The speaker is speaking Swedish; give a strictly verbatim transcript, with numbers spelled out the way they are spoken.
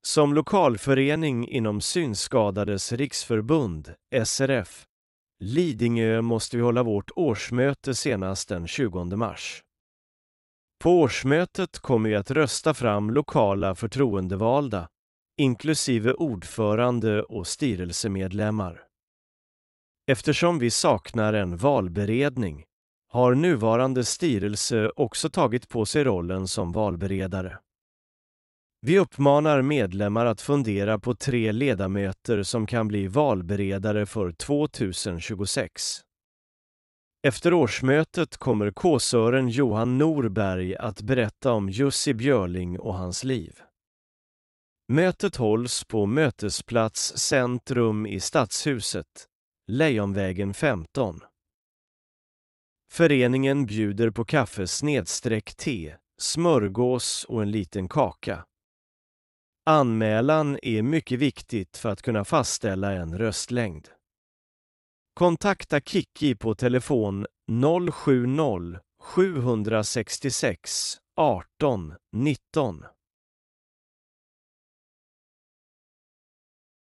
Som lokalförening inom Synskadades riksförbund, S R F, Lidingö måste vi hålla vårt årsmöte senast den tjugonde mars. På årsmötet kommer vi att rösta fram lokala förtroendevalda, inklusive ordförande och styrelsemedlemmar. Eftersom vi saknar en valberedning har nuvarande styrelse också tagit på sig rollen som valberedare. Vi uppmanar medlemmar att fundera på tre ledamöter som kan bli valberedare för tjugohundratjugosex. Efter årsmötet kommer kåsören Johan Norberg att berätta om Jussi Björling och hans liv. Mötet hålls på Mötesplats Centrum i Stadshuset, Lejonvägen femton. Föreningen bjuder på kaffe snedstreck te, smörgås och en liten kaka. Anmälan är mycket viktigt för att kunna fastställa en röstlängd. Kontakta Kiki på telefon noll sju noll sju sex sex arton nitton.